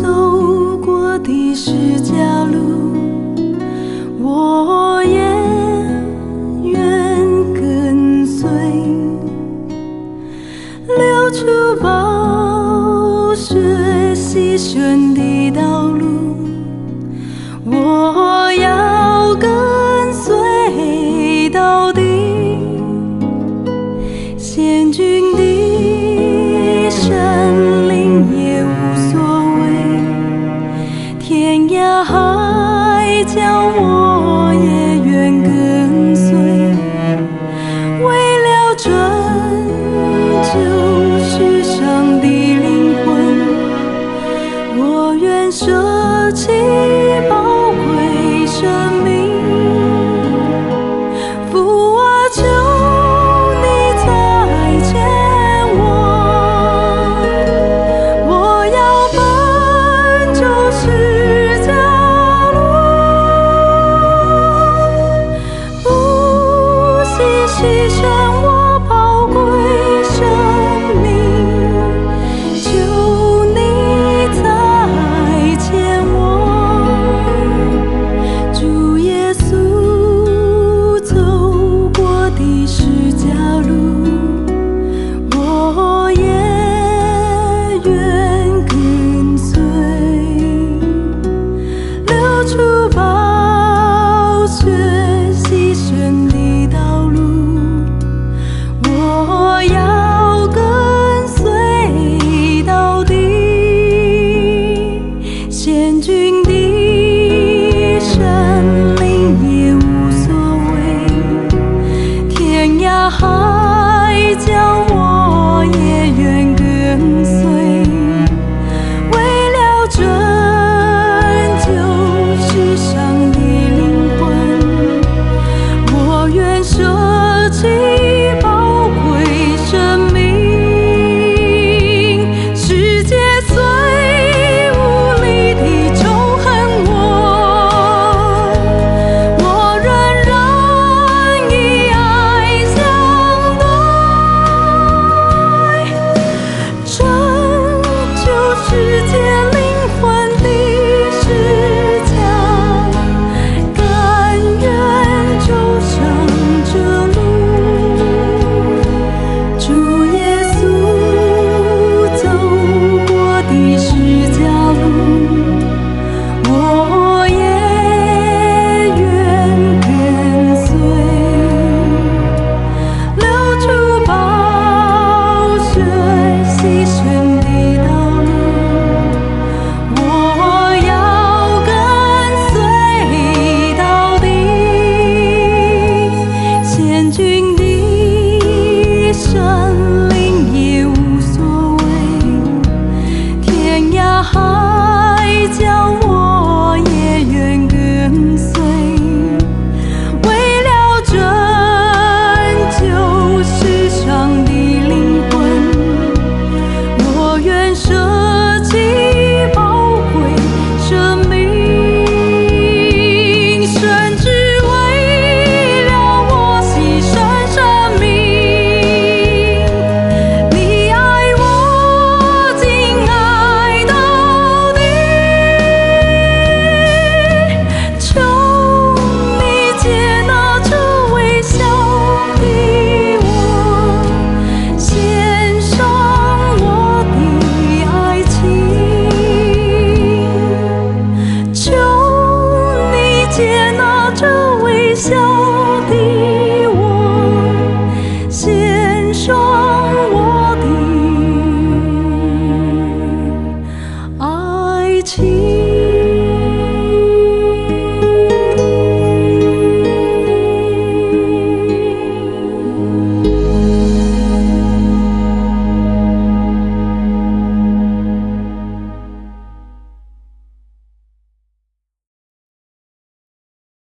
走过的十字路，我也愿跟随，流出宝血牺牲的道路，我要跟随到底。险峻的山林也无所谓，天涯海角我也愿跟随，为了拯救世上的灵魂，我愿舍弃宝贵生命。父啊，求你再牵我，我要奔走十字路，不惜牺牲我宝贵生命，求你再牵我。主耶稣走过的十字路，我也愿跟随，流出宝血牺牲的道路，我要跟随到底。险峻的山林也无所谓，天涯海角我也愿跟随，为了拯救世上的灵魂，我愿舍弃宝贵生命。世界虽无力地仇恨我仍然以爱相对，拯救世界灵魂的十字架，甘愿走上这路。主耶稣走过的十字路，我也愿跟随，流出宝血牺牲的道路，我要跟随到底。险峻的山林也无所谓，天涯海角我也愿跟随，为了拯救世上的灵魂，我愿舍弃宝贵生命，甚至为了我牺牲生命。你爱我，紧爱到底，求你接纳这微笑的我，献上我的爱情。求你接纳这微笑的我，献上我的爱情。